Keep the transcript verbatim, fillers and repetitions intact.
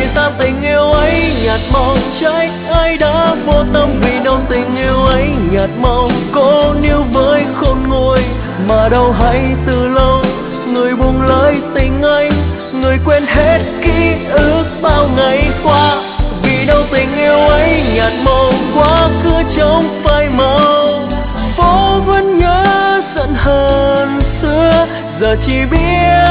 sao tình yêu ấy nhạt màu, trách ai đã vô tâm vì đâu tình yêu ấy nhạt màu. Cô níu với khôn nguôi mà đâu hay từ lâu, người buông lời tình anh, người quên hết ký ức bao ngày qua. Vì đâu tình yêu ấy nhạt màu, quá khứ trống phai màu. Phố vẫn nhớ giận hờn xưa, giờ chỉ biết